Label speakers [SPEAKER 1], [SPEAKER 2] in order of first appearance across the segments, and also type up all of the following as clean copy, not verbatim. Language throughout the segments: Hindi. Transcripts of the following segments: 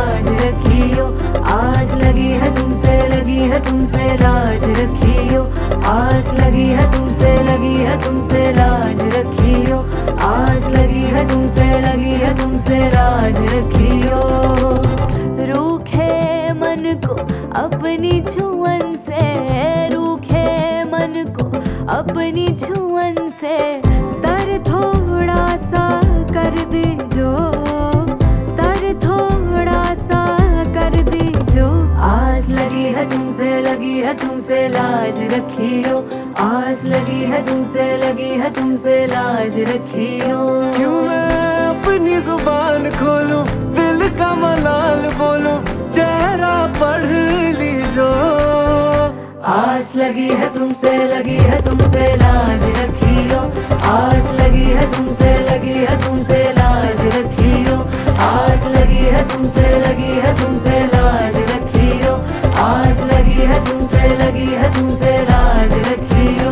[SPEAKER 1] लाज रखियो। आस लगी है तुमसे, लगी है तुमसे, लाज रखियो। आस लगी है तुमसे, लगी है तुमसे, लाज रखियो। आस लगी है तुमसे, लगी है तुमसे, लाज रखियो। रूखे मन को अपनी छुअन से, रूखे मन को अपनी छुअन से, तर थोड़ा सा कर दीजो, तर थोड़ा सा कर दीजो। आस लगी है तुमसे, लगी है तुमसे, लाज रखियो। आस लगी है तुमसे, लगी है तुमसे, लाज रखियो।
[SPEAKER 2] क्यों मैं अपनी जुबान खोलूं, दिल का मलाल बोलूं, चेहरा पढ़ लीजो।
[SPEAKER 1] आस लगी है तुमसे, लगी है तुमसे, लाज रखियो। आस लगी है तुमसे, लगी है तुमसे, लाज रखियो। आस लगी है तुमसे, लगी है तुमसे, लाज रखियो। आस लगी है तुमसे, लगी है तुमसे, लाज रखियो।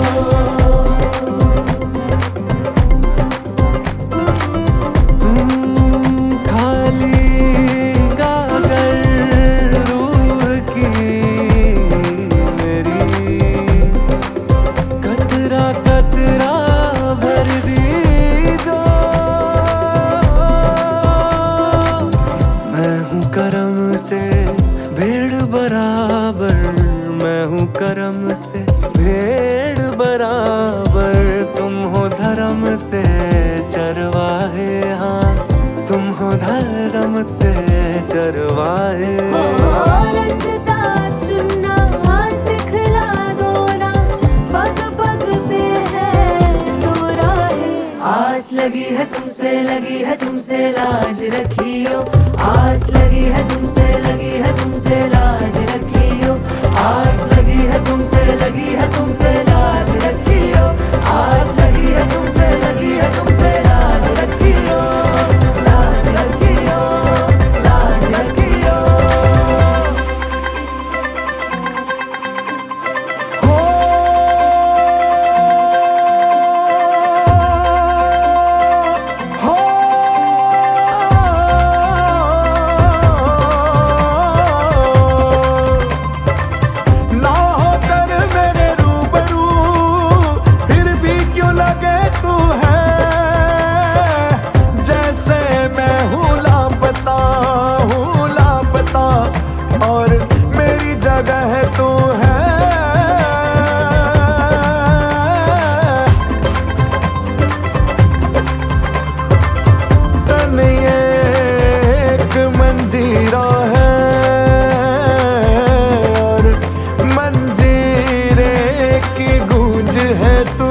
[SPEAKER 2] करम से भेड़ बराबर, मैं हूँ करम से भेड़ बराबर। तुम हो धर्म से चरवाहे, हाँ तुम हो धर्म से चरवाहे।
[SPEAKER 1] रास्ता चुनना सिखला दो ना, पग पग पे है तो राहें। आस लगी है तुमसे, लगी है तुमसे, लाज रखियो। आस लगी है तुमसे, लगी है तुमसे, लाज रखियो। आस लगी है तुमसे, लगी है तुमसे, लाज रखियो। आस लगी है तुमसे, लगी है तुमसे, लाज रखियो। लाज रखियो, लाज रखियो।
[SPEAKER 2] और मेरी जगह तू है। तन एक मंजीरा है और मंजीरे की गूंज है तू।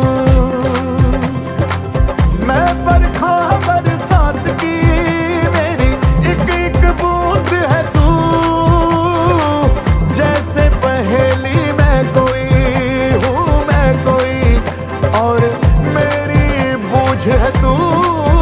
[SPEAKER 2] मैं बरखा बरसात की, मेरी एक एक बूंद है तू। जैसे पहेली मैं कोई हूँ, मैं कोई और मेरी बूझ है तू।